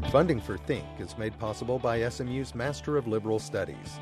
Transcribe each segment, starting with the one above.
Funding for Think is made possible by SMU's Master of Liberal Studies.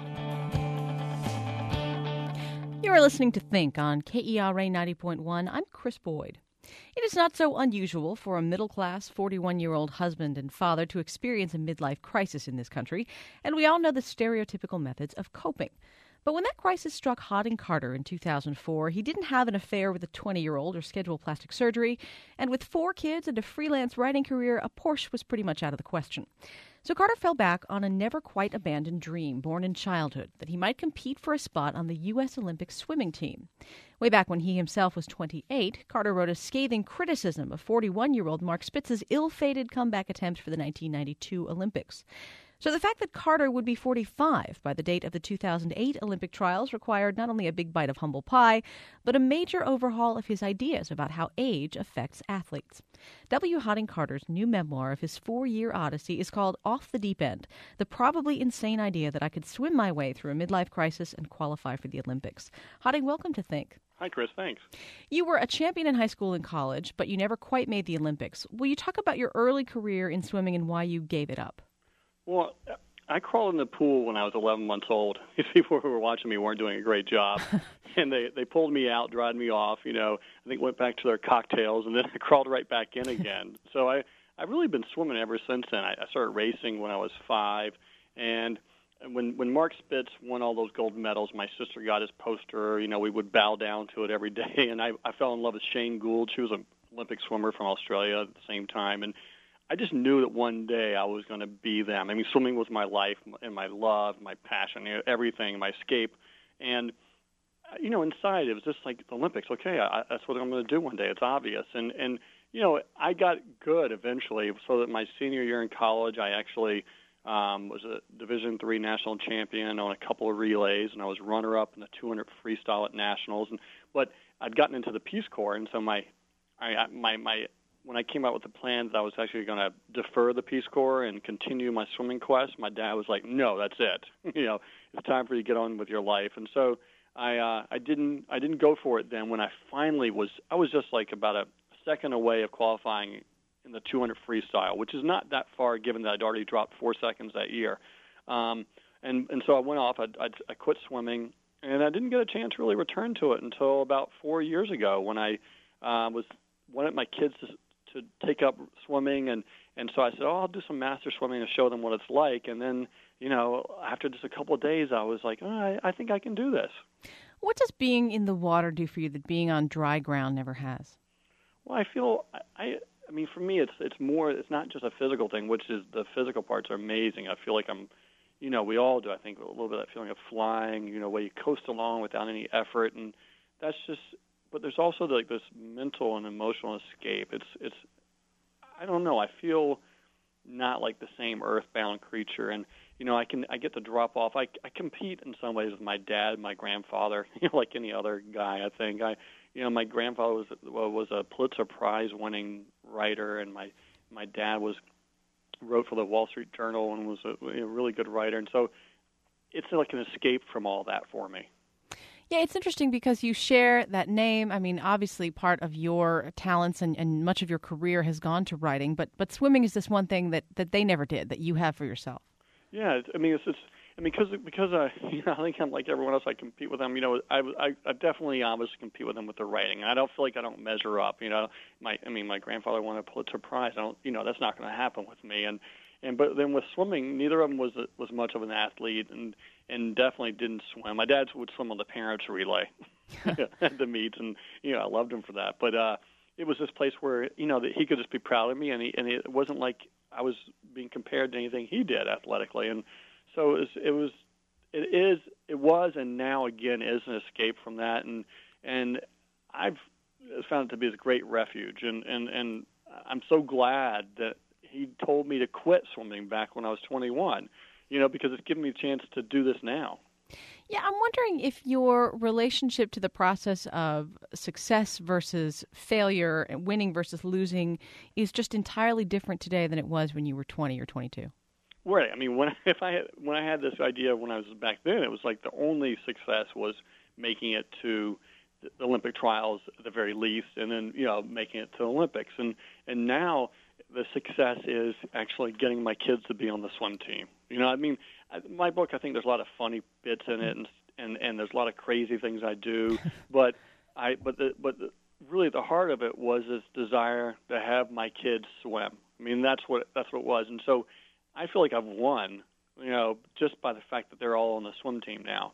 You are listening to Think on KERA 90.1. I'm Chris Boyd. It is not so unusual for a middle-class 41-year-old husband and father to experience a midlife crisis in this country, and we all know the stereotypical methods of coping. But when that crisis struck Hodding Carter in 2004, he didn't have an affair with a 20-year-old or schedule plastic surgery, and with 4 kids and a freelance writing career, a Porsche was pretty much out of the question. So Carter fell back on a never-quite-abandoned dream born in childhood, that he might compete for a spot on the U.S. Olympic swimming team. Way back when he himself was 28, Carter wrote a scathing criticism of 41-year-old Mark Spitz's ill-fated comeback attempt for the 1992 Olympics. So the fact that Carter would be 45 by the date of the 2008 Olympic trials required not only a big bite of humble pie, but a major overhaul of his ideas about how age affects athletes. W. Hodding Carter's new memoir of his 4-year odyssey is called Off the Deep End, the probably insane idea that I could swim my way through a midlife crisis and qualify for the Olympics. Hodding, welcome to Think. Hi, Chris. Thanks. You were a champion in high school and college, but you never quite made the Olympics. Will you talk about your early career in swimming and why you gave it up? Well, I crawled in the pool when I was 11 months old. These people who were watching me weren't doing a great job. And they pulled me out, dried me off, I think went back to their cocktails, and then I crawled right back in again. So I've really been swimming ever since then. I started racing when I was 5. And when Mark Spitz won all those gold medals, my sister got his poster. We would bow down to it every day. And I fell in love with Shane Gould. She was an Olympic swimmer from Australia at the same time. And I just knew that one day I was going to be them. I mean, swimming was my life and my love, my passion, everything, my escape. And, inside it was just like the Olympics. Okay, that's what I'm going to do one day. It's obvious. And I got good eventually. So that my senior year in college, I actually was a Division III national champion on a couple of relays, and I was runner-up in the 200 freestyle at nationals. But I'd gotten into the Peace Corps, and so when I came out with the plan that I was actually going to defer the Peace Corps and continue my swimming quest, my dad was like, "No, that's it. It's time for you to get on with your life." And so I didn't go for it then. When I finally I was just like about a second away of qualifying in the 200 freestyle, which is not that far given that I'd already dropped 4 seconds that year. And so I went off. I quit swimming, and I didn't get a chance to really return to it until about 4 years ago when I wanted my kids to take up swimming, and so I said, I'll do some master swimming to show them what it's like. And then, after just a couple of days, I was like, I think I can do this. What does being in the water do for you that being on dry ground never has? Well, I feel, I mean, for me, it's not just a physical thing, which is the physical parts are amazing. I feel like I'm, we all do, I think, a little bit of that feeling of flying, where you coast along without any effort, and that's just. But there's also like this mental and emotional escape. It's I don't know. I feel not like the same earthbound creature, and I get to drop off. I compete in some ways with my dad, my grandfather, like any other guy. I think my grandfather was a Pulitzer Prize winning writer, and my dad wrote for the Wall Street Journal and was a really good writer, and so it's like an escape from all that for me. Yeah, it's interesting because you share that name. I mean, obviously part of your talents and much of your career has gone to writing, but swimming is this one thing that they never did, that you have for yourself. Yeah, because I think I'm like everyone else. I compete with them. I definitely obviously compete with them with the writing. I don't feel like I don't measure up. My grandfather won a Pulitzer Prize. That's not going to happen with me. But then with swimming, neither of them was much of an athlete, and definitely didn't swim. My dad would swim on the parents' relay at the meets, and I loved him for that. But it was this place where that he could just be proud of me, and it wasn't like I was being compared to anything he did athletically, and so it was, and now again is an escape from that, and I've found it to be a great refuge, and I'm so glad that he told me to quit swimming back when I was 21, because it's given me a chance to do this now. Yeah, I'm wondering if your relationship to the process of success versus failure and winning versus losing is just entirely different today than it was when you were 20 or 22. Right. I mean, when I had this idea when I was back then, it was like the only success was making it to the Olympic trials at the very least, and then making it to the Olympics. And now the success is actually getting my kids to be on the swim team. You know, I mean, my book, I think there's a lot of funny bits in it, and there's a lot of crazy things I do, but really the heart of it was this desire to have my kids swim. I mean, that's what it was, and so I feel like I've won, you know, just by the fact that they're all on the swim team now.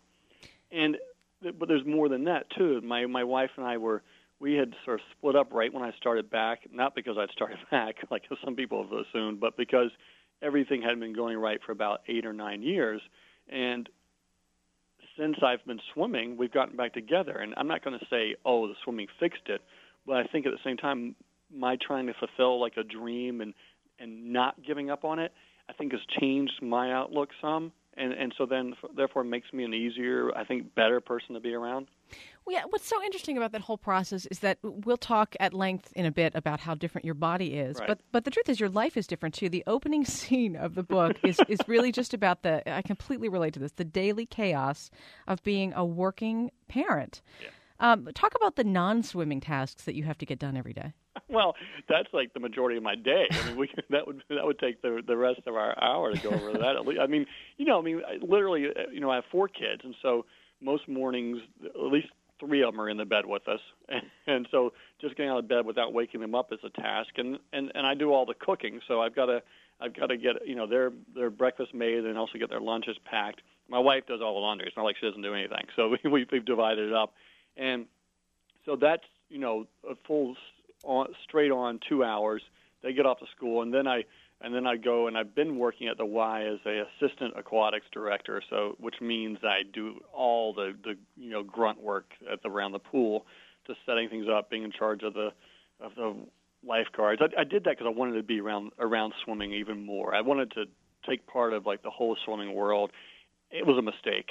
But there's more than that too. My wife and I we had sort of split up right when I started back, not because I'd started back like some people have assumed, but because everything had been going right for about 8 or 9 years. And since I've been swimming, we've gotten back together. And I'm not going to say, oh, the swimming fixed it, but I think at the same time, my trying to fulfill like a dream and not giving up on it, I think has changed my outlook some. And so then, therefore, it makes me an easier, I think, better person to be around. Well, yeah, what's so interesting about that whole process is that we'll talk at length in a bit about how different your body is. Right. But the truth is your life is different, too. The opening scene of the book is really just about I completely relate to this, the daily chaos of being a working parent. Yeah. Talk about the non-swimming tasks that you have to get done every day. Well, that's like the majority of my day. I mean, that would take the rest of our hour to go over that. At least, I mean, literally, I have 4 kids, and so most mornings, at least 3 of them are in the bed with us, and so just getting out of bed without waking them up is a task. And I do all the cooking, so I've got to get their breakfast made and also get their lunches packed. My wife does all the laundry. It's not like she doesn't do anything. So we've divided it up, and so that's a full straight on 2 hours. They get off to school, and then I go, and I've been working at the Y as a assistant aquatics director, so which means I do all the grunt work around the pool, just setting things up, being in charge of the lifeguards. I did that because I wanted to be around swimming even more. I wanted to take part of like the whole swimming world. It was a mistake.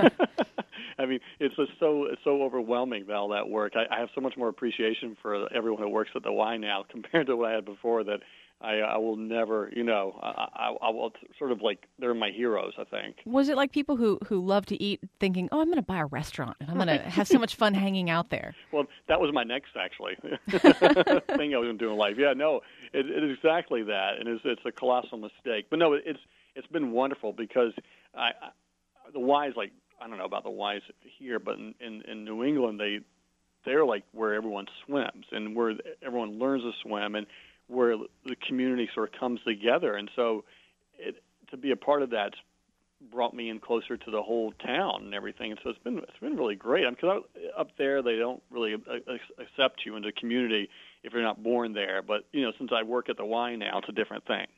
I mean, it's so overwhelming, all that work. I have so much more appreciation for everyone who works at the Y now compared to what I had before that I will never, I will sort of like, they're my heroes, I think. Was it like people who love to eat thinking, oh, I'm going to buy a restaurant and I'm going to have so much fun hanging out there? Well, that was my next, actually, thing I was going to do in life. Yeah, no, it is exactly that, and it's a colossal mistake. But no, it's been wonderful because the Y's, like, I don't know about the Y's here, but in New England, they're like where everyone swims and where everyone learns to swim and where the community sort of comes together. And so to be a part of that's brought me in closer to the whole town and everything. And so it's been really great. Because up there, they don't really accept you into the community if you're not born there. But, since I work at the Y now, it's a different thing.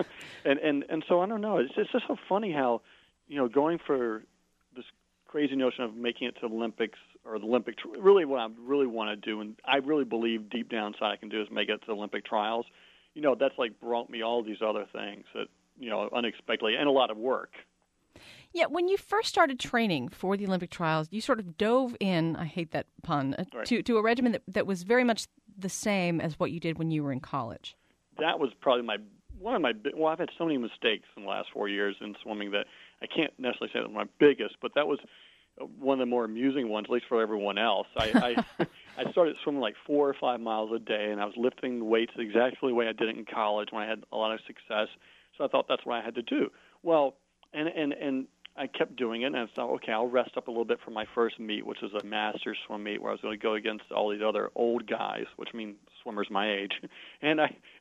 and so I don't know. It's just so funny how, going for this crazy notion of making it to the Olympics or the Olympic, really what I really want to do, and I really believe deep down inside I can do is make it to the Olympic trials. That's like brought me all these other things that, unexpectedly, and a lot of work. Yeah, when you first started training for the Olympic trials, you sort of dove in, I hate that pun, right, to a regimen that was very much the same as what you did when you were in college. That was probably I've had so many mistakes in the last 4 years in swimming that I can't necessarily say that was my biggest, but that was one of the more amusing ones, at least for everyone else. I started swimming like 4 or 5 miles a day, and I was lifting weights exactly the way I did it in college when I had a lot of success. So I thought that's what I had to do. Well, and I kept doing it, and I thought, okay, I'll rest up a little bit for my first meet, which was a master's swim meet where I was going to go against all these other old guys, which mean swimmers my age. And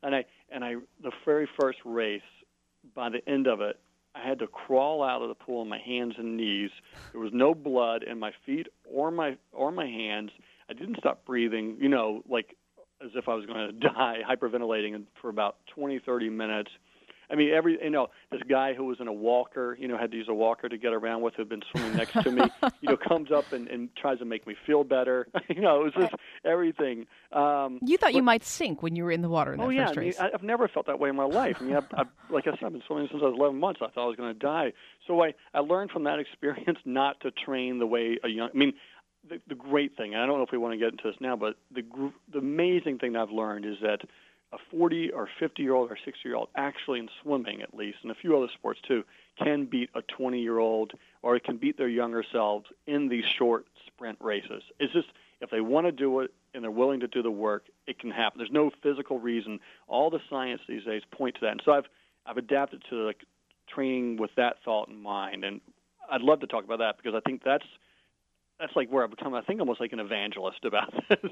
the very first race, by the end of it, I had to crawl out of the pool on my hands and knees. There was no blood in my feet or my hands. I didn't stop breathing, like as if I was going to die, hyperventilating for about 20, 30 minutes. I mean, this guy who was in a walker, had to use a walker to get around with, who'd been swimming next to me, comes up and tries to make me feel better. It was just everything. You thought you might sink when you were in the water in that first race. I've never felt that way in my life. I mean, like I said, I've been swimming since I was 11 months. I thought I was going to die. So I learned from that experience not to train the way the great thing, and I don't know if we want to get into this now, but the amazing thing that I've learned is that a 40 or 50-year-old or 60-year-old, actually in swimming at least, and a few other sports too, can beat a 20-year-old or it can beat their younger selves in these short sprint races. It's just if they want to do it and they're willing to do the work, it can happen. There's no physical reason. All the science these days point to that. And so I've adapted to training with that thought in mind. And I'd love to talk about that because I think that's like where I've become, I think, almost like an evangelist about this.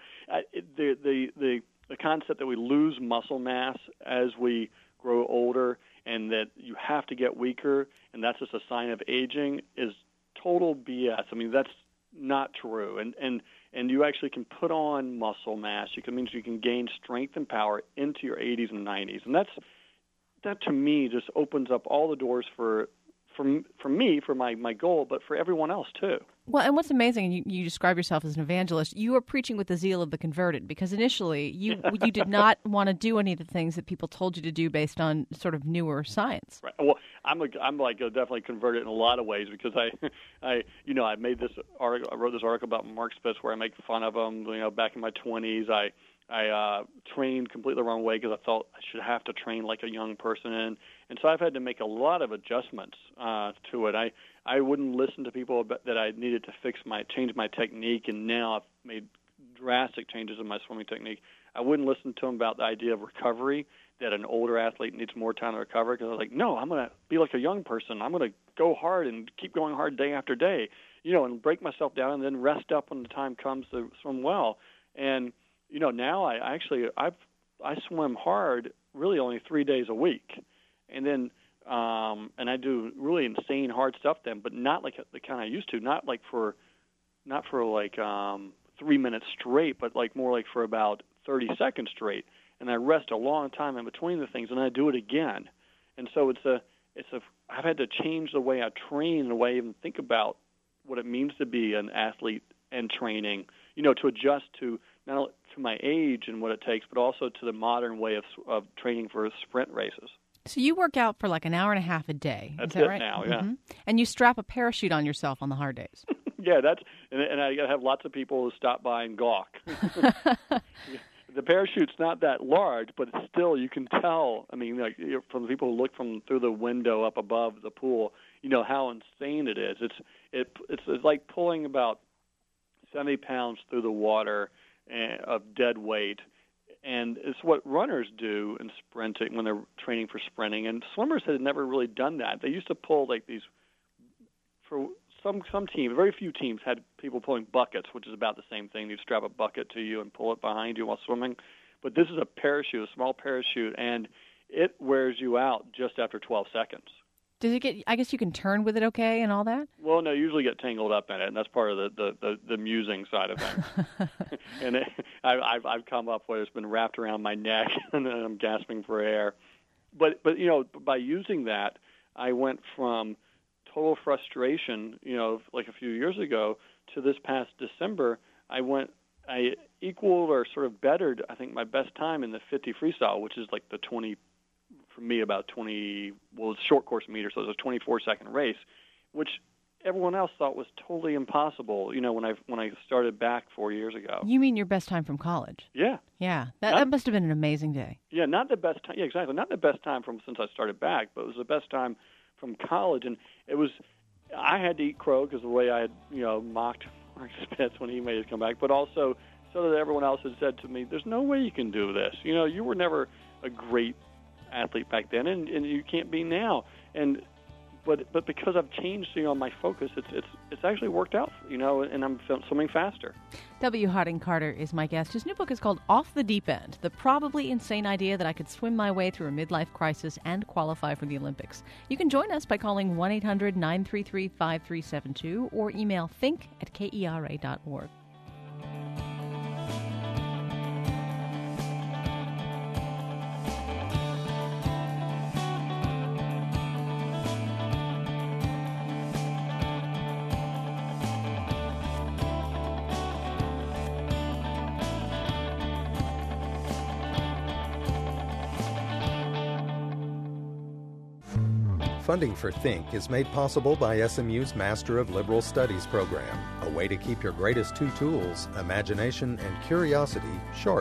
The concept that we lose muscle mass as we grow older and that you have to get weaker and that's just a sign of aging is total BS. I mean, that's not true. And you actually can put on muscle mass. Means you can gain strength and power into your 80s and 90s. And that to me just opens up all the doors for me, for my goal, but for everyone else too. Well, and what's amazing, and you describe yourself as an evangelist, you are preaching with the zeal of the converted, because initially you did not want to do any of the things that people told you to do based on sort of newer science. Right. Well, I'm definitely converted in a lot of ways because I made this article, I wrote this article about Mark Spitz where I make fun of him. Back in my 20s, I trained completely the wrong way because I thought I should have to train like a young person, and so I've had to make a lot of adjustments to it. I wouldn't listen to people that I needed to change my technique, and now I've made drastic changes in my swimming technique. I wouldn't listen to them about the idea of recovery, that an older athlete needs more time to recover, because I was like, no, I'm going to be like a young person. I'm going to go hard and keep going hard day after day, and break myself down and then rest up when the time comes to swim well. And now I swim hard really only 3 days a week, and then and I do really insane hard stuff then, but not like the kind I used to, not for 3 minutes straight, but more like for about 30 seconds straight, and I rest a long time in between the things, and I do it again, and so I've had to change the way I train, the way I even think about what it means to be an athlete and training, to adjust to not only to my age and what it takes, but also to the modern way of training for sprint races. So you work out for like an hour and a half a day. That's is that it right? now, yeah. Mm-hmm. And you strap a parachute on yourself on the hard days. Yeah, and I got to have lots of people who stop by and gawk. The parachute's not that large, but still you can tell. I mean, from the people who look through the window up above the pool, how insane it is. It's like pulling about 70 pounds through the water of dead weight. And it's what runners do in sprinting when they're training for sprinting. And swimmers had never really done that. They used to pull these, for some teams, very few teams had people pulling buckets, which is about the same thing. You'd strap a bucket to you and pull it behind you while swimming. But this is a parachute, a small parachute, and it wears you out just after 12 seconds. Does it get? I guess you can turn with it okay and all that? Well, no, you usually get tangled up in it, and that's part of the musing side of things. And I've come up where it's been wrapped around my neck, and I'm gasping for air. But by using that, I went from total frustration, like a few years ago, to this past December, I equaled or sort of bettered, I think, my best time in the 50 freestyle, which is like the 20. For me, about 20, it's short course meter, so it was a 24-second race, which everyone else thought was totally impossible, when I started back 4 years ago. You mean your best time from college? Yeah. Yeah, that must have been an amazing day. Yeah, not the best time. Yeah, exactly. Not the best time since I started back, but it was the best time from college. And I had to eat crow because the way I had, mocked Mark Spitz when he made his comeback, but also so that everyone else had said to me, there's no way you can do this. You were never a great athlete back then, and you can't be now. But because I've changed, my focus, it's actually worked out, and I'm swimming faster. W. Harding Carter is my guest. His new book is called Off the Deep End, the probably insane idea that I could swim my way through a midlife crisis and qualify for the Olympics. You can join us by calling 1-800-933-5372 or email think@kera.org. Funding for Think is made possible by SMU's Master of Liberal Studies program, a way to keep your greatest two tools, imagination and curiosity, sharp.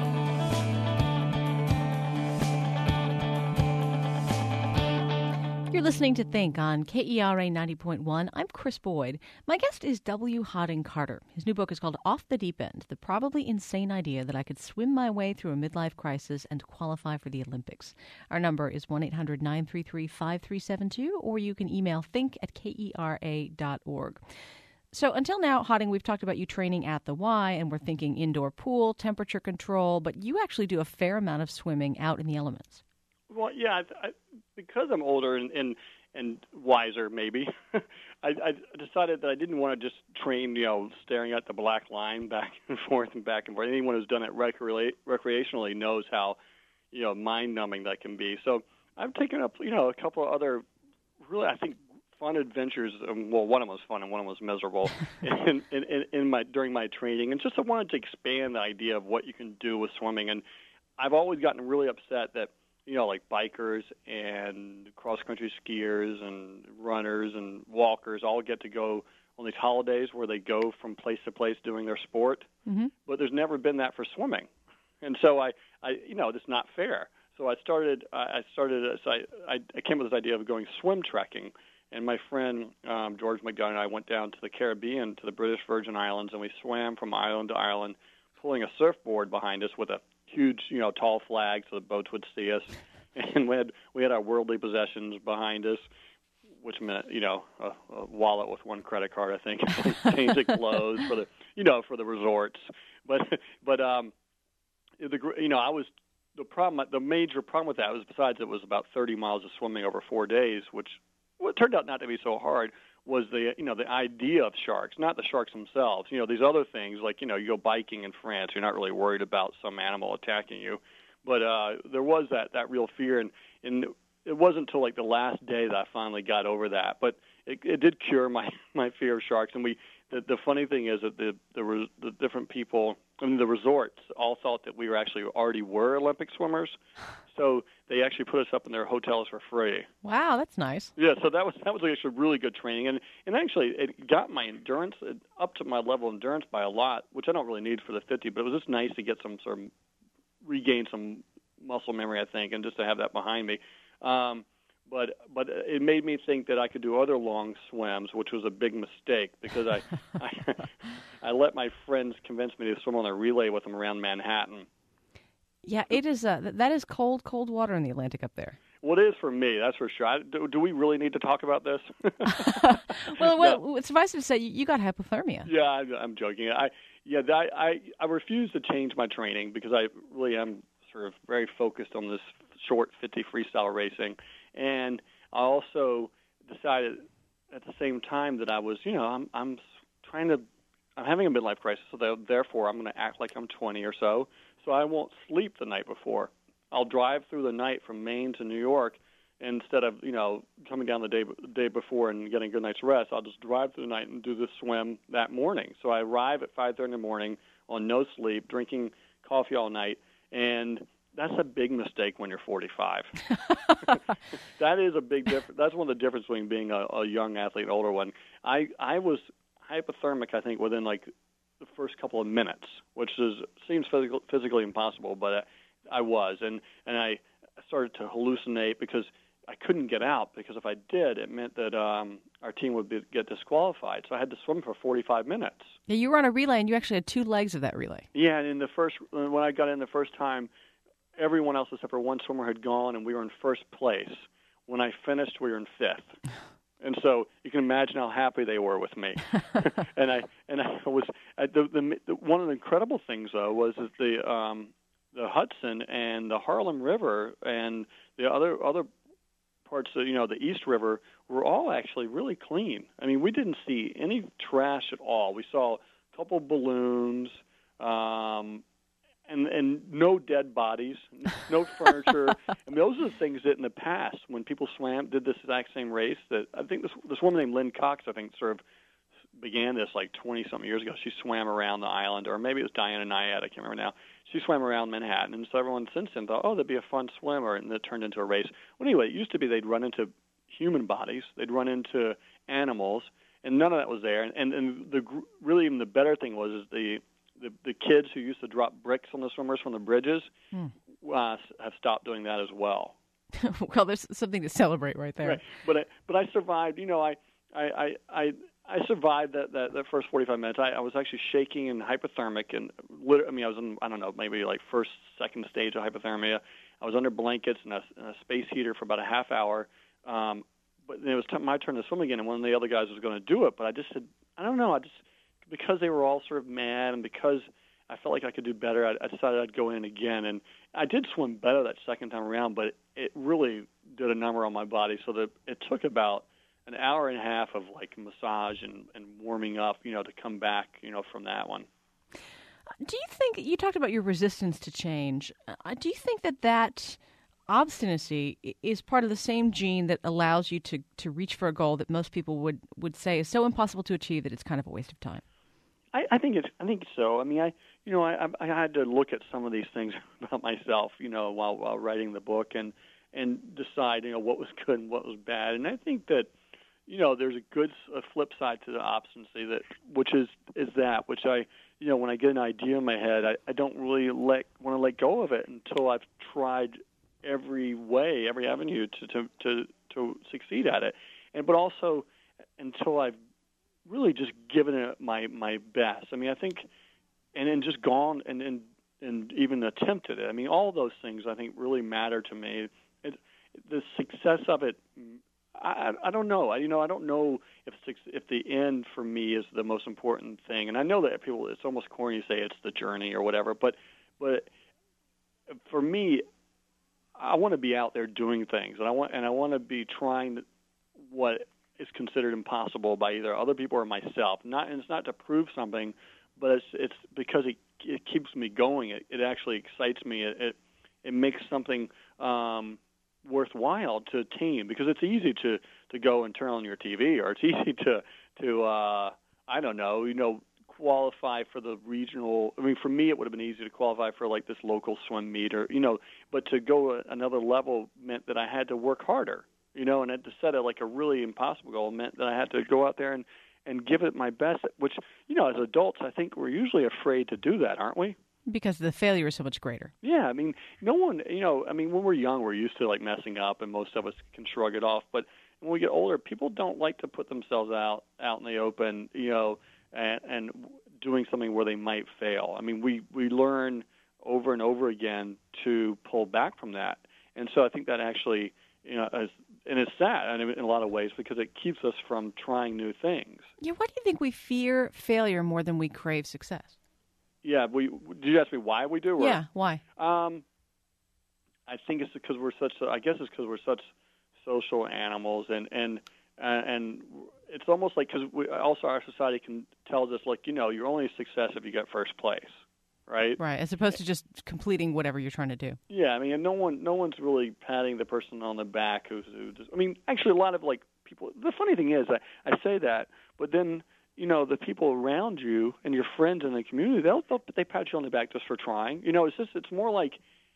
You're You're listening to Think on KERA 90.1. I'm Chris Boyd. My guest is W. Hodding Carter. His new book is called Off the Deep End, the probably insane idea that I could swim my way through a midlife crisis and qualify for the Olympics. Our number is 1-800-933-5372, or you can email think@kera.org. So until now, Hodding, we've talked about you training at the Y, and we're thinking indoor pool, temperature control, but you actually do a fair amount of swimming out in the elements. Well, yeah, because I'm older and wiser, maybe, I decided that I didn't want to just train, staring at the black line back and forth and back and forth. Anyone who's done it recreationally knows how, mind-numbing that can be. So I've taken up, a couple of other really, I think, fun adventures. Well, one of them was fun and one of them was miserable during my training. And just I wanted to expand the idea of what you can do with swimming. And I've always gotten really upset that, like bikers and cross-country skiers and runners and walkers all get to go on these holidays where they go from place to place doing their sport. Mm-hmm. But there's never been that for swimming. And so I it's not fair. So I came with this idea of going swim trekking. And my friend George McDonough and I went down to the Caribbean, to the British Virgin Islands, and we swam from island to island, pulling a surfboard behind us with a huge, tall flag so the boats would see us. And we had our worldly possessions behind us, which meant, a wallet with one credit card, I think, change of clothes for the resorts. But I was the major problem with that was, besides it was about 30 miles of swimming over 4 days, which what turned out not to be so hard, was the idea of sharks, not the sharks themselves. These other things, like, you go biking in France, you're not really worried about some animal attacking you. But there was that real fear, and it wasn't until like the last day that I finally got over that. But it did cure my fear of sharks. And the funny thing is that the different people, the resorts all thought that we already were Olympic swimmers. So they actually put us up in their hotels for free. Wow, that's nice. Yeah, so that was actually really good training, and actually it got my endurance up to my level of endurance by a lot, which I don't really need for the 50. But it was just nice to get regain some muscle memory, I think, and just to have that behind me. But it made me think that I could do other long swims, which was a big mistake because I let my friends convince me to swim on a relay with them around Manhattan. Yeah, it is. That is cold water in the Atlantic up there. Well, it is for me, that's for sure. Do we really need to talk about this? Well, suffice it to say, you got hypothermia. Yeah, I'm joking. I refuse to change my training because I really am sort of very focused on this short 50 freestyle racing. And I also decided at the same time that I was, I'm having a midlife crisis, so therefore I'm going to act like I'm 20 or so. So I won't sleep the night before. I'll drive through the night from Maine to New York, and instead of, coming down the day before and getting a good night's rest, I'll just drive through the night and do the swim that morning. So I arrive at 5:30 in the morning on no sleep, drinking coffee all night, and that's a big mistake when you're 45. That is a big difference. That's one of the differences between being a young athlete and an older one. I was hypothermic, I think, within like the first couple of minutes, which seems physically impossible, but I was. And I started to hallucinate because I couldn't get out, because if I did, it meant that our team would get disqualified. So I had to swim for 45 minutes. Yeah, you were on a relay, and you actually had two legs of that relay. Yeah, and when I got in the first time, everyone else except for one swimmer had gone, and we were in first place. When I finished, we were in fifth. And so you can imagine how happy they were with me. and I was one of the incredible things though was that the Hudson and the Harlem River and the other parts of the East River were all actually really clean. I mean, we didn't see any trash at all. We saw a couple balloons. And no dead bodies, no furniture. I mean, those are the things that in the past, when people did this exact same race, that I think this woman named Lynn Cox, I think, sort of began this like 20-something years ago. She swam around the island, or maybe it was Diana Nyad, I can't remember now. She swam around Manhattan, and so everyone since then thought, that'd be a fun swimmer, and it turned into a race. Well, anyway, it used to be they'd run into human bodies, they'd run into animals, and none of that was there. And really even the better thing was the kids who used to drop bricks on the swimmers from the bridges have stopped doing that as well. Well, there's something to celebrate right there. Right. But I survived. You know, I survived that first 45 minutes. I was actually shaking and hypothermic, and I mean, I was in, I don't know, maybe like second stage of hypothermia. I was under blankets and a space heater for about a half hour. But it was my turn to swim again, and one of the other guys was going to do it. But I just said, I don't know. Because they were all sort of mad, and because I felt like I could do better, I decided I'd go in again. And I did swim better that second time around, but it really did a number on my body. So that it took about an hour and a half of like massage and warming up, you know, to come back, you know, from that one. Do you think, you talked about your resistance to change, do you think that obstinacy is part of the same gene that allows you to reach for a goal that most people would say is so impossible to achieve that it's kind of a waste of time? I think so. I mean, I had to look at some of these things about myself, you know, while writing the book and decide, you know, what was good and what was bad. And I think that, you know, there's a flip side to the obstinacy which I, you know, when I get an idea in my head, I don't really want to let go of it until I've tried every avenue to succeed at it, but also until I've really just given it my best. I mean, I think, and then just gone and even attempted it. I mean, all those things I think really matter to me. The success of it, I don't know. I don't know if the end for me is the most important thing. And I know that it's almost corny to say it's the journey or whatever, but for me, I want to be out there doing things, and I want to be trying what is considered impossible by either other people or myself. And it's not to prove something, but it's because it keeps me going. It actually excites me. It makes something worthwhile to attain, because it's easy to go and turn on your TV, or it's easy to I don't know, you know, qualify for the regional. I mean, for me, it would have been easy to qualify for like this local swim meet, or, you know, but to go another level meant that I had to work harder, you know, and to set a really impossible goal meant that I had to go out there and give it my best, which, you know, as adults, I think we're usually afraid to do that, aren't we? Because the failure is so much greater. Yeah, I mean, no one, you know, I mean, when we're young, we're used to like messing up, and most of us can shrug it off. But when we get older, people don't like to put themselves out in the open, you know, and doing something where they might fail. I mean, we learn over and over again to pull back from that. And so I think that actually, you know, and it's sad in a lot of ways, because it keeps us from trying new things. Yeah, why do you think we fear failure more than we crave success? Yeah, did you ask me why we do? Or? Yeah, why? I think it's because we're such social animals, and it's almost like, because also our society tells us, like, you know, you're only a success if you get first place, right? Right, as opposed to just completing whatever you're trying to do. Yeah, I mean, and no one's really patting the person on the back who just, I mean, actually, a lot of like people. The funny thing is, I say that, but then, you know, the people around you and your friends in the community, they pat you on the back just for trying. You know, it's more like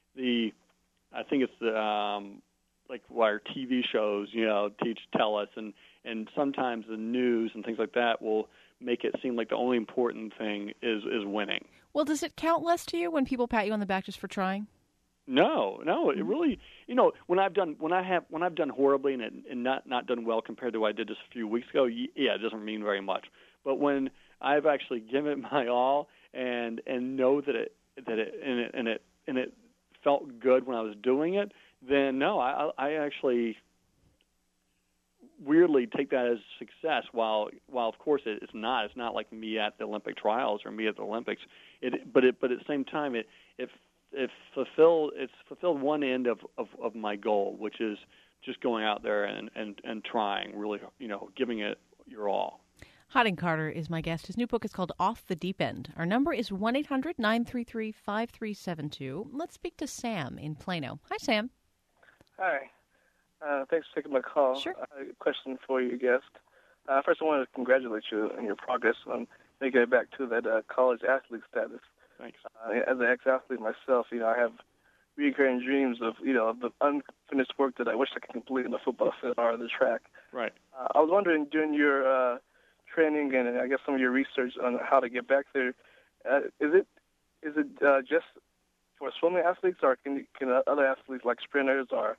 I think it's like what our TV shows, you know, tell us, and sometimes the news and things like that will make it seem like the only important thing is winning. Well, does it count less to you when people pat you on the back just for trying? No, it really, you know, when I've done horribly and not done well compared to what I did just a few weeks ago, yeah, it doesn't mean very much. But when I've actually given it my all and know that it felt good when I was doing it, then no, I actually weirdly take that as success. While of course it's not like me at the Olympic trials or me at the Olympics. But at the same time it's fulfilled one end of my goal, which is just going out there and trying, really, you know, giving it your all. Harding Carter is my guest. His new book is called Off the Deep End. Our number is 1-800-933-5372. Let's speak to Sam in Plano. Hi, Sam. Hi. Thanks for taking my call. Sure. A question for your guest. First, I want to congratulate you on your progress on making it back to that college athlete status. Thanks. As an ex-athlete myself, you know, I have recurring dreams of, you know, the unfinished work that I wish I could complete in the football field or the track. Right. I was wondering, during your training and I guess some of your research on how to get back there, is it just for swimming athletes, or can other athletes like sprinters or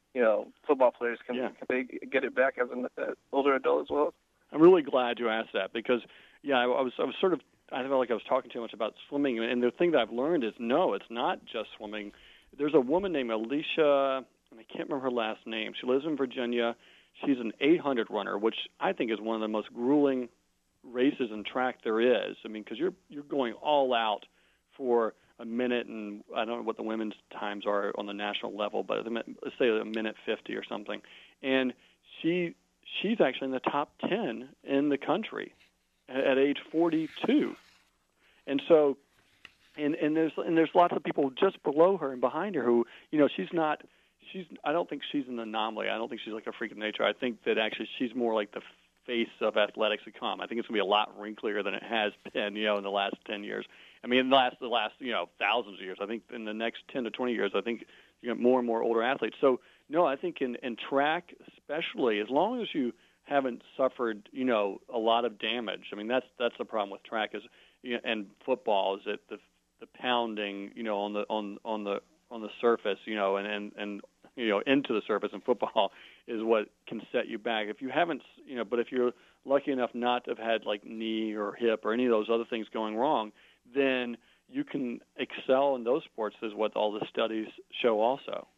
football players can they get it back as an older adult as well? I'm really glad you asked that because, I was sort of, I felt like I was talking too much about swimming, and the thing that I've learned is no, it's not just swimming. There's a woman named Alicia, and I can't remember her last name. She lives in Virginia. She's an 800 runner, which I think is one of the most grueling races in track there is. I mean, because you're going all out for a minute, and I don't know what the women's times are on the national level, but let's say a minute 50 or something. And she's actually in the top 10 in the country at age 42. And so, and there's lots of people just below her and behind her who, I don't think she's an anomaly. I don't think she's like a freak of nature. I think that actually she's more like the face of athletics to come. I think it's going to be a lot wrinklier than it has been, in the last 10 years. I mean, in the last thousands of years. I think in the next 10 to 20 years, I think you get more and more older athletes. So, no, I think in track especially, as long as you haven't suffered, a lot of damage. I mean, that's the problem with track and football is that the pounding, on the surface, and into the surface in football is what can set you back. If you haven't, but if you're lucky enough not to have had like knee or hip or any of those other things going wrong, then you can excel in those sports, is what all the studies show also.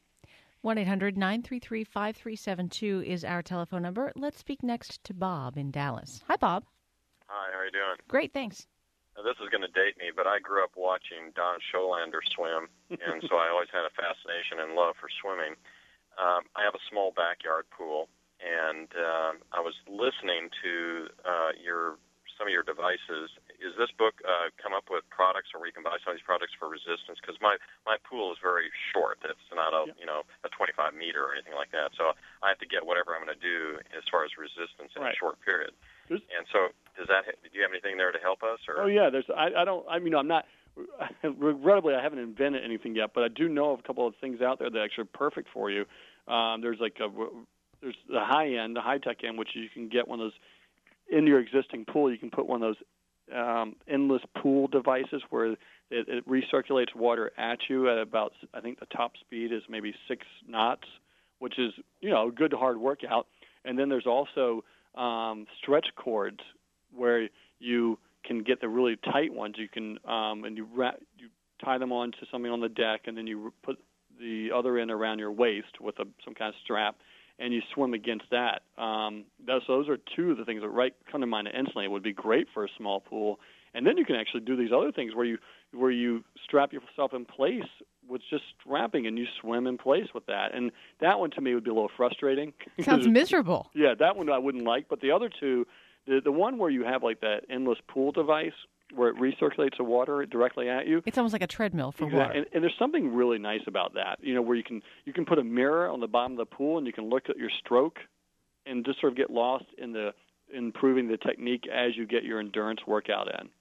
1-800-933-5372 is our telephone number. Let's speak next to Bob in Dallas. Hi, Bob. Hi, how are you doing? Great, thanks. Now, this is going to date me, but I grew up watching Don Scholander swim, and so I always had a fascination and love for swimming. I have a small backyard pool, and I was listening to some of your devices. Is this book come up with products, or where you can buy some of these products for resistance? Because my pool is very short. It's not a 25 meter or anything like that. So I have to get whatever I'm going to do as far as resistance in a short period. And so, do you have anything there to help us? Or? Oh yeah, I'm not. Regrettably, I haven't invented anything yet, but I do know of a couple of things out there that actually are perfect for you. There's the high end, the high tech end, which you can get one of those in your existing pool. You can put one of those endless pool devices where it recirculates water at you at about, I think the top speed is maybe 6 knots, which is a good hard workout. And then there's also stretch cords where you can get the really tight ones. You can and you tie them onto something on the deck, and then you put the other end around your waist with some kind of strap, and you swim against that. Those are two of the things that come to mind instantly. It would be great for a small pool. And then you can actually do these other things where you strap yourself in place with just strapping, and you swim in place with that. And that one to me would be a little frustrating. Sounds miserable. Yeah, that one I wouldn't like. But the other two, the one where you have like that endless pool device where it recirculates the water directly at you. It's almost like a treadmill for water. And there's something really nice about that, where you can put a mirror on the bottom of the pool and you can look at your stroke and just sort of get lost in improving the technique as you get your endurance workout in.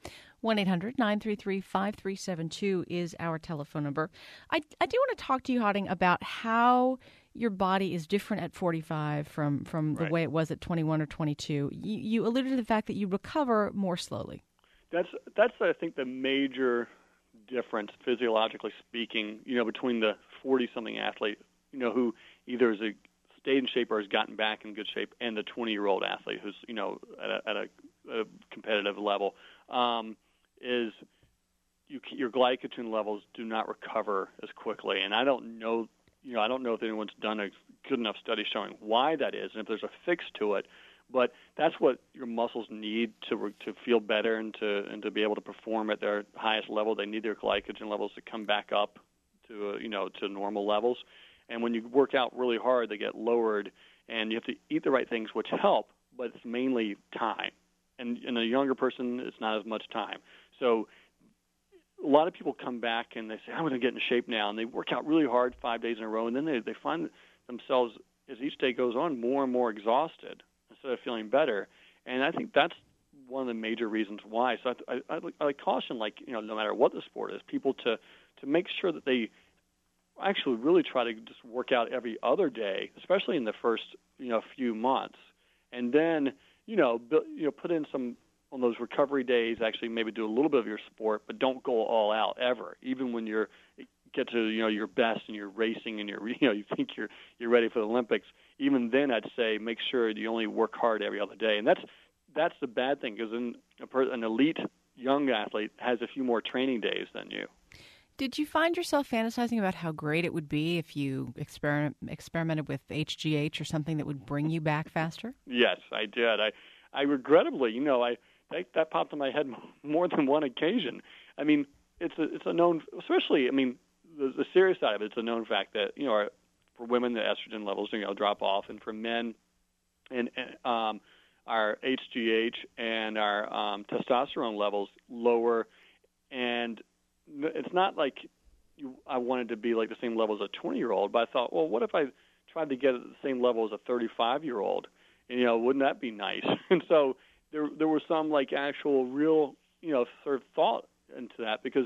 1-800-933-5372 is our telephone number. I do want to talk to you, Harding, about how your body is different at 45 from the way it was at 21 or 22. You alluded to the fact that you recover more slowly. That's I think the major difference, physiologically speaking, between the 40-something athlete, who either has stayed in shape or has gotten back in good shape, and the 20-year-old athlete who's, at a competitive level, is your glycogen levels do not recover as quickly. And I don't know if anyone's done a good enough study showing why that is, and if there's a fix to it. But that's what your muscles need to feel better and to be able to perform at their highest level. They need their glycogen levels to come back up to to normal levels. And when you work out really hard, they get lowered, and you have to eat the right things, which help, but it's mainly time. And in a younger person, it's not as much time. So a lot of people come back and they say, I'm going to get in shape now, and they work out really hard 5 days in a row, and then they find themselves, as each day goes on, more and more exhausted instead of feeling better. And I think that's one of the major reasons why. So I caution, no matter what the sport is, people to make sure that they actually really try to just work out every other day, especially in the first few months, and then put in some on those recovery days. Actually, maybe do a little bit of your sport, but don't go all out ever. Even when you're get to your best and you're racing and you think you're ready for the Olympics, even then I'd say make sure you only work hard every other day. And that's the bad thing, because an elite young athlete has a few more training days than you. Did you find yourself fantasizing about how great it would be if you experimented with HGH or something that would bring you back faster? Yes, I did. I regrettably, that popped in my head more than one occasion. I mean, it's a known, especially, I mean, the serious side of it, it's a known fact that, for women, the estrogen levels, drop off, and for men, and our HGH and our testosterone levels lower, and it's not like I wanted to be like the same level as a 20-year-old, but I thought, well, what if I tried to get at the same level as a 35-year-old? And, wouldn't that be nice? And so there was some like actual real, sort of thought into that, because,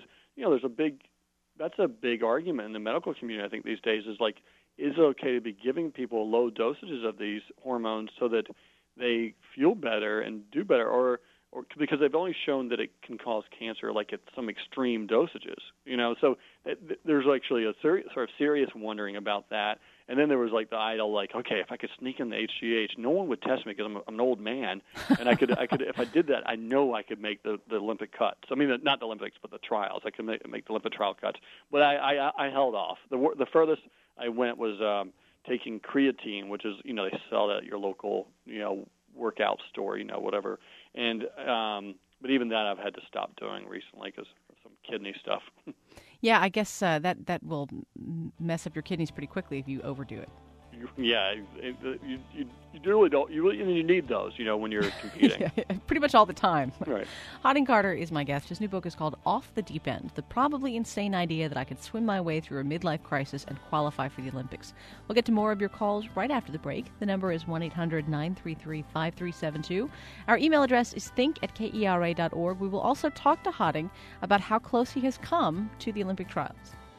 that's a big argument in the medical community, I think, these days, is like, is it okay to be giving people low dosages of these hormones so that they feel better and do better, or because they've only shown that it can cause cancer like at some extreme dosages, So there's actually a sort of serious wondering about that. And then there was like the idol, like, okay, if I could sneak in the HGH, no one would test me because I'm an old man, and I could if I did that, I know I could make the Olympic cuts. I mean, not the Olympics, but the trials. I could make the Olympic trial cuts. But I held off. The furthest I went was taking creatine, which is they sell that at your local workout store, whatever. And but even that I've had to stop doing recently because of some kidney stuff. Yeah, I guess that will mess up your kidneys pretty quickly if you overdo it. Yeah, you really don't. You need those, when you're competing. Yeah, pretty much all the time. Right. Harding Carter is my guest. His new book is called Off the Deep End: The Probably Insane Idea That I Could Swim My Way Through a Midlife Crisis and Qualify for the Olympics. We'll get to more of your calls right after the break. The number is 1-800-933-5372. Our email address is think@kera.org. We will also talk to Harding about how close he has come to the Olympic trials.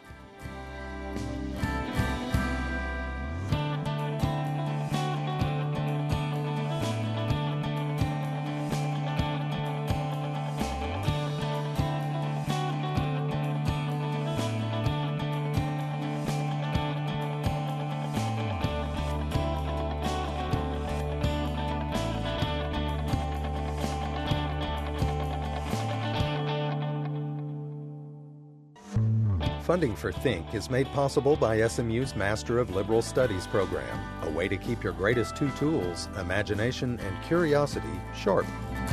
Funding for Think is made possible by SMU's Master of Liberal Studies program, a way to keep your greatest two tools, imagination and curiosity, sharp.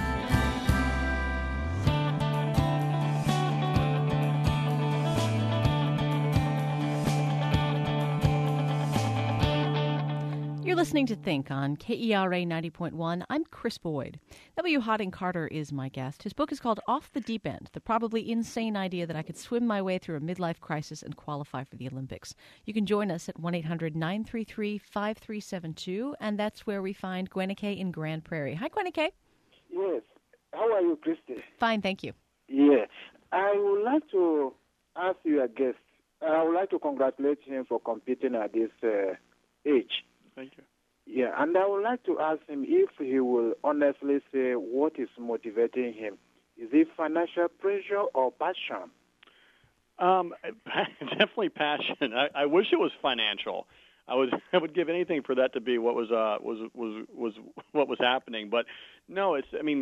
You're listening to Think on KERA 90.1. I'm Chris Boyd. W. Harding Carter is my guest. His book is called Off the Deep End: The Probably Insane Idea That I Could Swim My Way Through a Midlife Crisis and Qualify for the Olympics. You can join us at 1-800-933-5372, and that's where we find Gwenike in Grand Prairie. Hi, Gwenike. Yes. How are you, Christy? Fine, thank you. Yeah. I would like to ask you a guest. I would like to congratulate him for competing at this age. Thank you. Yeah, and I would like to ask him if he will honestly say what is motivating him. Is it financial pressure or passion? Definitely passion. I wish it was financial. I would give anything for that to be what was what was happening. But no,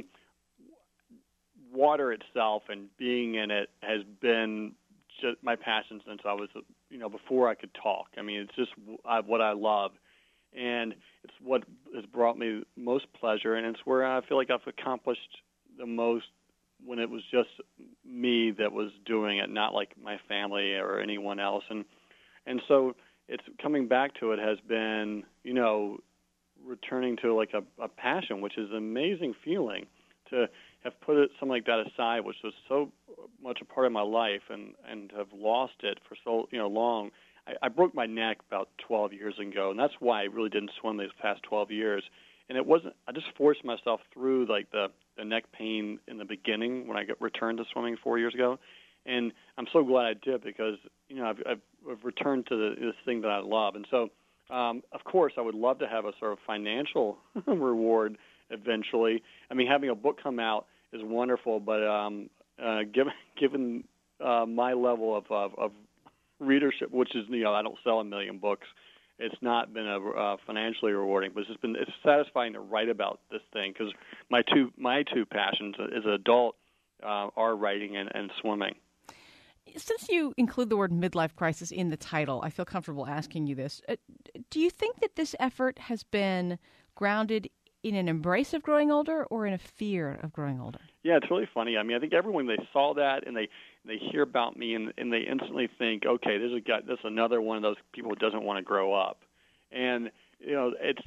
water itself and being in it has been just my passion since I was before I could talk. I mean, it's just what I love. And it's what has brought me most pleasure, and it's where I feel like I've accomplished the most when it was just me that was doing it, not like my family or anyone else. And so it's coming back to it has been, returning to like a passion, which is an amazing feeling to have put something like that aside, which was so much a part of my life, and have lost it for so long. I broke my neck about 12 years ago, and that's why I really didn't swim these past 12 years. And it wasn't. I just forced myself through like the neck pain in the beginning when I returned to swimming 4 years ago, and I'm so glad I did because I've returned to this thing that I love. And so, of course, I would love to have a sort of financial reward eventually. I mean, having a book come out is wonderful, but given my level of readership, which is, I don't sell a million books. It's not been financially rewarding, but it's satisfying to write about this thing because my two passions as an adult are writing and swimming. Since you include the word midlife crisis in the title, I feel comfortable asking you this. Do you think that this effort has been grounded in an embrace of growing older or in a fear of growing older? Yeah, it's really funny. I mean, I think everyone, they saw that and they hear about me and they instantly think, okay, this is another one of those people who doesn't want to grow up. And, it's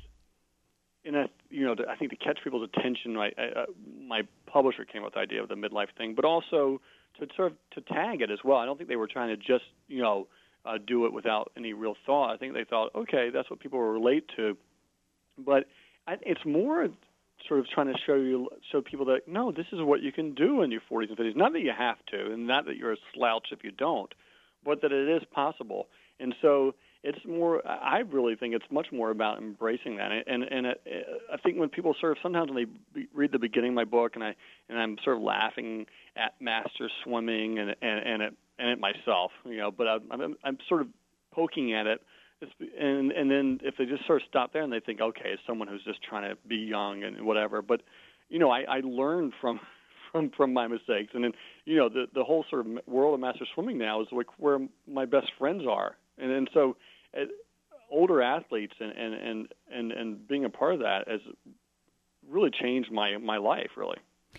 I think to catch people's attention, my publisher came up with the idea of the midlife thing, but also to tag it as well. I don't think they were trying to just, do it without any real thought. I think they thought, okay, that's what people will relate to. But it's more sort of trying to show people that, no, this is what you can do in your 40s and 50s. Not that you have to, and not that you're a slouch if you don't, but that it is possible. And so it's more, I really think it's much more about embracing that. And I think when people sometimes when they read the beginning of my book and I'm sort of laughing at master swimming and at myself, but I'm sort of poking at it. And then if they just sort of stop there and they think, okay, it's someone who's just trying to be young and whatever. But, I learned from my mistakes. And then, the whole sort of world of master swimming now is like where my best friends are. And so older athletes and being a part of that has really changed my life, really.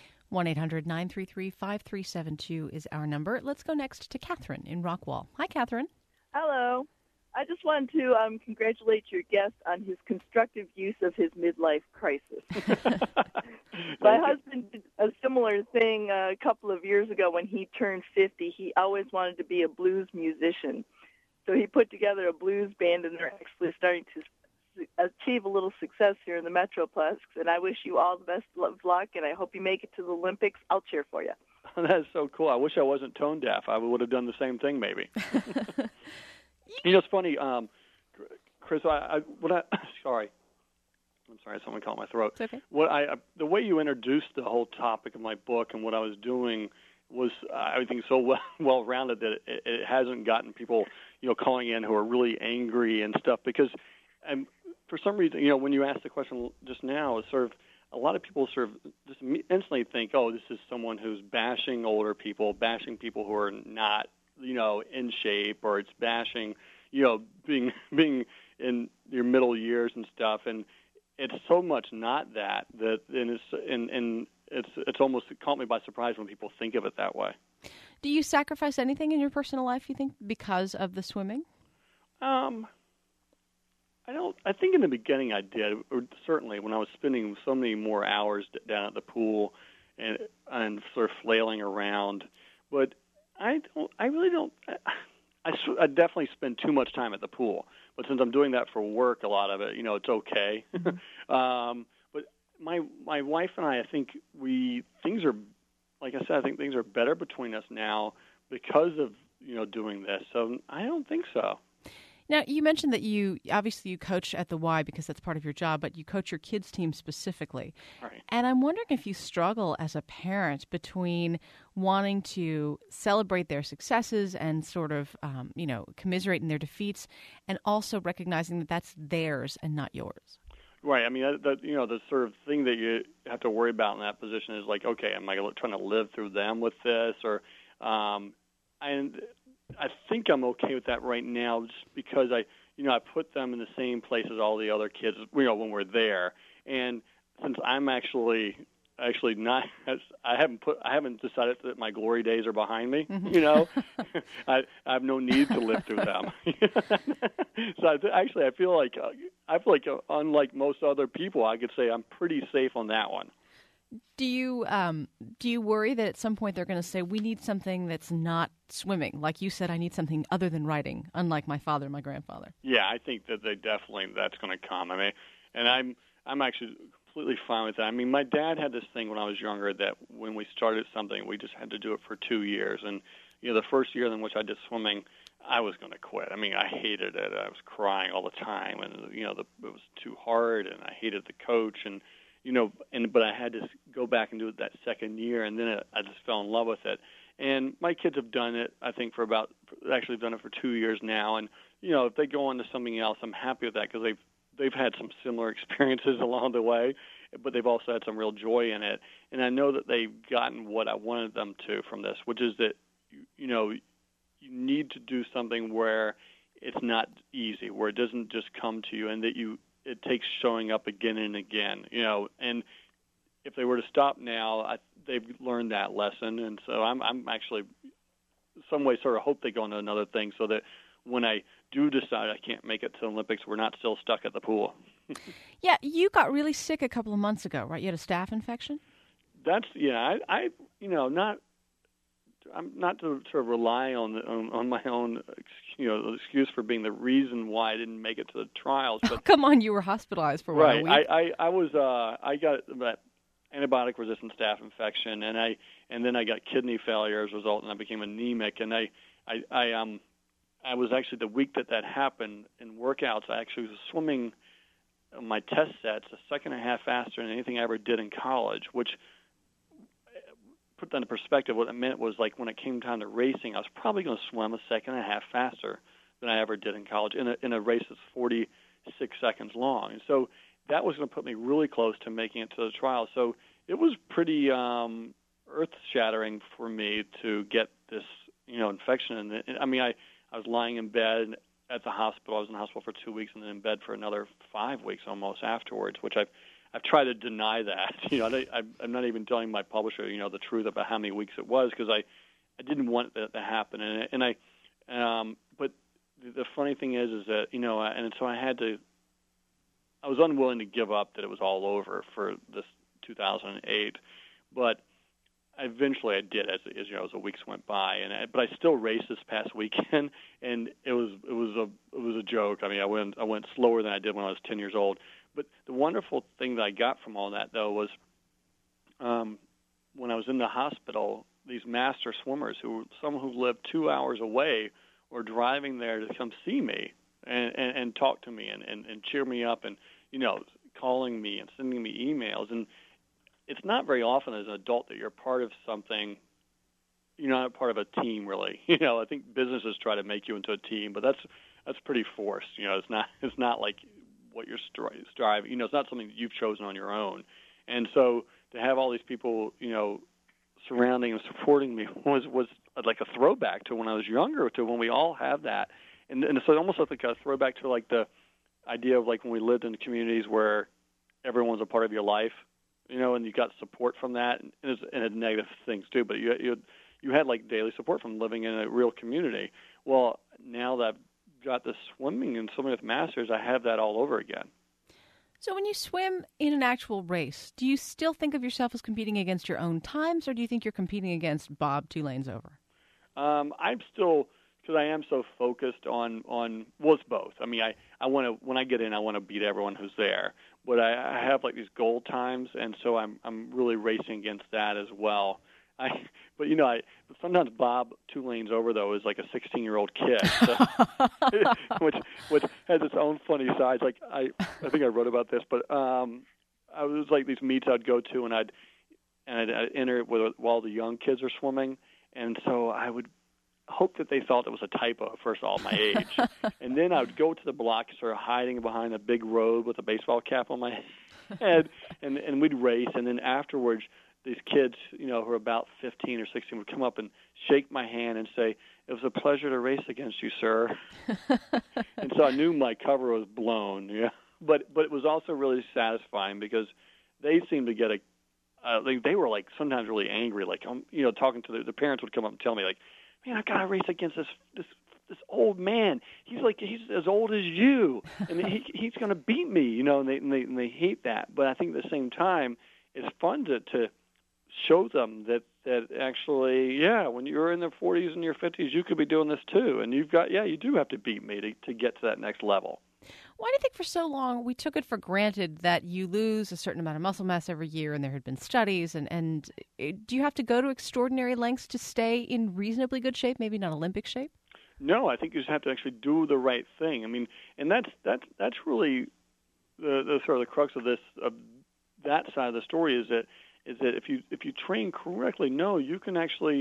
1-800-933-5372 is our number. Let's go next to Catherine in Rockwall. Hi, Catherine. Hello. I just wanted to congratulate your guest on his constructive use of his midlife crisis. My husband did a similar thing a couple of years ago when he turned 50. He always wanted to be a blues musician. So he put together a blues band, and they're actually starting to achieve a little success here in the Metroplex. And I wish you all the best of luck, and I hope you make it to the Olympics. I'll cheer for you. That's so cool. I wish I wasn't tone deaf. I would have done the same thing, maybe. It's funny, Chris. Sorry. I'm sorry, someone caught my throat. It's okay. The way you introduced the whole topic of my book and what I was doing was, I think, so well-rounded that it hasn't gotten people, calling in who are really angry and stuff. Because, for some reason, when you asked the question just now, it's sort of a lot of people sort of just instantly think, oh, this is someone who's bashing older people, bashing people who are not, in shape, or it's bashing, being in your middle years and stuff. And it's so much not that it's almost caught me by surprise when people think of it that way. Do you sacrifice anything in your personal life, you think, because of the swimming? I don't. I think in the beginning I did, or certainly when I was spending so many more hours down at the pool and sort of flailing around. But I really don't. I definitely spend too much time at the pool. But since I'm doing that for work, a lot of it, it's okay. But my wife and I think things are, like I said, I think things are better between us now because of doing this. So I don't think so. Now, you mentioned that you coach at the Y because that's part of your job, but you coach your kids' team specifically. Right. And I'm wondering if you struggle as a parent between wanting to celebrate their successes and sort of, commiserate in their defeats, and also recognizing that that's theirs and not yours. Right. I mean, the sort of thing that you have to worry about in that position is like, okay, am I trying to live through them with this, or and I think I'm okay with that right now, just because I put them in the same place as all the other kids, when we're there. And since I'm actually not, I haven't decided that my glory days are behind me. Mm-hmm. I have no need to live through them. So I feel like unlike most other people, I could say I'm pretty safe on that one. Do you worry that at some point they're going to say, we need something that's not swimming? Like you said, I need something other than writing, unlike my father and my grandfather. Yeah, I think that that's going to come. I mean, and I'm actually completely fine with that. I mean, my dad had this thing when I was younger that when we started something, we just had to do it for 2 years. And, the first year in which I did swimming, I was going to quit. I mean, I hated it. I was crying all the time, and, it was too hard, and I hated the coach, and but I had to go back and do it that second year, and then I just fell in love with it. And my kids have done it, I think, actually done it for 2 years now. And, if they go on to something else, I'm happy with that because they've had some similar experiences along the way, but they've also had some real joy in it. And I know that they've gotten what I wanted them to from this, which is that, you need to do something where it's not easy, where it doesn't just come to you, and that it takes showing up again and again, and if they were to stop now, they've learned that lesson. And so I'm actually, in some way, sort of hope they go into another thing so that when I do decide I can't make it to the Olympics, we're not still stuck at the pool. Yeah, you got really sick a couple of months ago, right? You had a staph infection? I'm not to sort of rely on my own, excuse for being the reason why I didn't make it to the trials. But oh, come on, you were hospitalized for right. a week. I got that antibiotic-resistant staph infection, and then I got kidney failure as a result, and I became anemic. And I was actually, the week that happened in workouts, I actually was swimming my test sets a second and a half faster than anything I ever did in college, which, put that in perspective, what it meant was like when it came time to racing, I was probably going to swim a second and a half faster than I ever did in college in a race that's 46 seconds long. And so that was going to put me really close to making it to the trial. So it was pretty earth-shattering for me to get this, infection. And I mean, I was lying in bed at the hospital. I was in the hospital for 2 weeks and then in bed for another 5 weeks almost afterwards, which I've tried to deny that. I'm not even telling my publisher, the truth about how many weeks it was because I didn't want that to happen. But the funny thing is that, and so I was unwilling to give up that it was all over for this 2008, but eventually I did as the weeks went by, but I still raced this past weekend, and it was a joke. I mean, I went slower than I did when I was 10 years old. But the wonderful thing that I got from all that, though, was when I was in the hospital, these master swimmers some who lived 2 hours away were driving there to come see me and talk to me and cheer me up and, calling me and sending me emails. And it's not very often as an adult that you're part of something. You're not part of a team, really. I think businesses try to make you into a team, but that's pretty forced. It's not like what you're striving. It's not something that you've chosen on your own. And so to have all these people, surrounding and supporting me was like a throwback to when I was younger, to when we all have that. And so almost like a throwback to like the idea of like when we lived in communities where everyone's a part of your life, and you got support from that, and it had negative things too, but you had like daily support from living in a real community. Well, now that I've got the swimming and swimming with masters, I have that all over again. So when you swim in an actual race, do you still think of yourself as competing against your own times, or do you think you're competing against Bob 2 lanes over? I'm still, because I am so focused on well, it's both. I mean, I want to, when I get in, I want to beat everyone who's there. But I have like these goal times, and so I'm really racing against that as well. But sometimes Bob 2 lanes over though is like a 16-year-old kid, so, which has its own funny sides. Like I think I wrote about this, but I was like these meets I'd go to, and I'd enter while the young kids are swimming, and so I would hope that they thought it was a typo, first of all, my age. And then I would go to the block, sort of hiding behind a big robe with a baseball cap on my head, and we'd race. And then afterwards, these kids, who are about 15 or 16, would come up and shake my hand and say, "It was a pleasure to race against you, sir." And so I knew my cover was blown. Yeah, but it was also really satisfying because they seemed to get they were like sometimes really angry, like talking to the parents would come up and tell me like, "Man, I got to race against this old man. He's as old as you, and he's going to beat me." And they hate that. But I think at the same time, it's fun to show them that actually, when you're in the 40s and your 50s, you could be doing this too, and you do have to beat me to get to that next level. Why do you think for so long we took it for granted that you lose a certain amount of muscle mass every year, and there had been studies, and do you have to go to extraordinary lengths to stay in reasonably good shape, maybe not Olympic shape? No, I think you just have to actually do the right thing. I mean, and that's really the sort of the crux of that side of the story is that if you train correctly, you can actually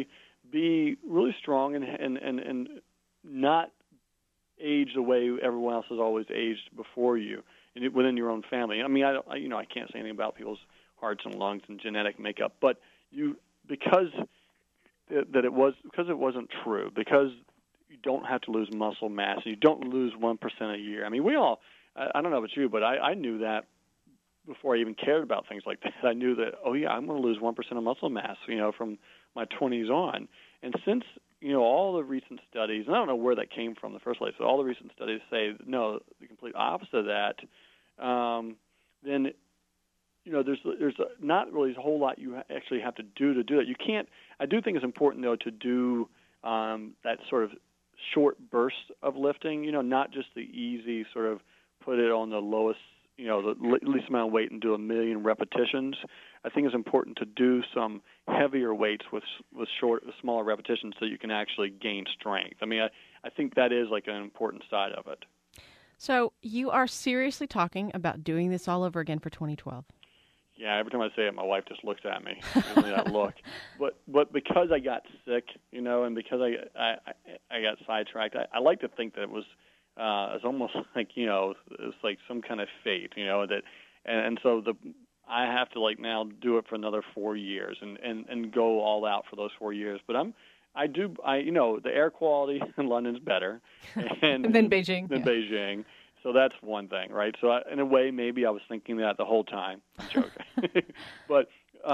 be really strong and not age the way everyone else has always aged before you within your own family. I mean, I can't say anything about people's hearts and lungs and genetic makeup, but because it wasn't true, because you don't have to lose muscle mass, you don't lose 1% a year. I mean, I don't know about you, but I knew that before I even cared about things like that. I knew that, I'm going to lose 1% of muscle mass, from my 20s on. And since, all the recent studies, and I don't know where that came from in the first place, but all the recent studies say, no, the complete opposite of that, then, there's not really a whole lot you actually have to do that. You can't, I do think it's important, though, to do that sort of short burst of lifting, not just the easy sort of put it on the lowest, the least amount of weight and do 1 million repetitions. I think it's important to do some heavier weights with smaller repetitions so you can actually gain strength. I mean, I think that is like an important side of it. So you are seriously talking about doing this all over again for 2012? Yeah, every time I say it, my wife just looks at me. Gives me that look. But because I got sick, and because I got sidetracked, I like to think that it was it's almost like it's like some kind of fate, that, and so I have to now do it for another 4 years and go all out for those 4 years. But the air quality in London's better and than Beijing. Beijing. So that's one thing, right? So in a way, maybe I was thinking that the whole time. I'm joking. but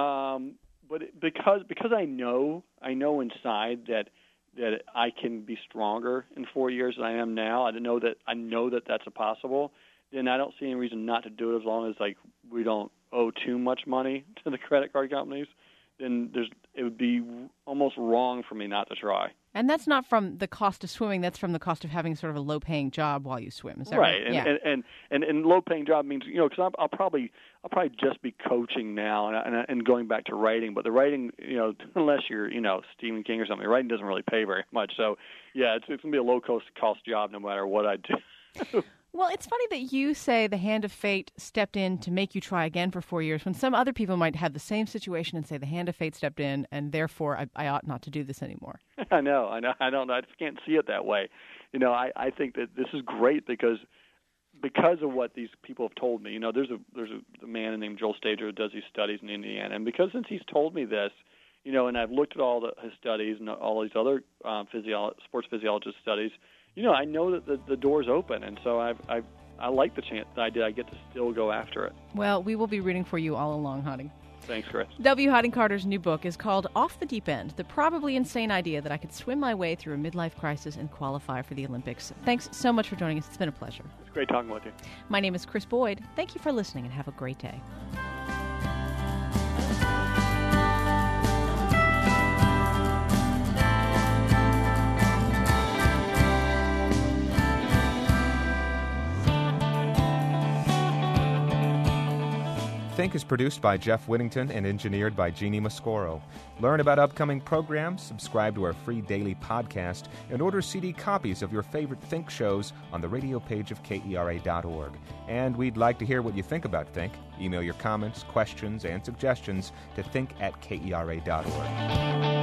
because I know inside that I can be stronger in 4 years than I am now. I know that that's possible. Then I don't see any reason not to do it as long as we don't owe too much money to the credit card companies. Then it would be almost wrong for me not to try. And that's not from the cost of swimming. That's from the cost of having sort of a low-paying job while you swim. Is that right? And low-paying job means because I'll probably just be coaching now and going back to writing. But the writing, unless you're Stephen King or something, writing doesn't really pay very much. So yeah, it's going to be a low-cost job no matter what I do. Well, it's funny that you say the hand of fate stepped in to make you try again for 4 years, when some other people might have the same situation and say the hand of fate stepped in, and therefore I ought not to do this anymore. I know. I don't know. I just can't see it that way. I think that this is great because of what these people have told me. There's a man named Joel Stager who does these studies in Indiana, and since he's told me this, and I've looked at all his studies and all these other sports physiologist studies. I know that the door's open, and so I like the chance that I get to still go after it. Well, we will be rooting for you all along, Hodding. Thanks, Chris. W. Hodding Carter's new book is called Off the Deep End, the probably insane idea that I could swim my way through a midlife crisis and qualify for the Olympics. Thanks so much for joining us. It's been a pleasure. It's great talking with you. My name is Chris Boyd. Thank you for listening, and have a great day. Think is produced by Jeff Whittington and engineered by Jeannie Mascoro. Learn about upcoming programs, subscribe to our free daily podcast, and order CD copies of your favorite Think shows on the radio page of KERA.org. And we'd like to hear what you think about Think. Email your comments, questions, and suggestions to think@KERA.org.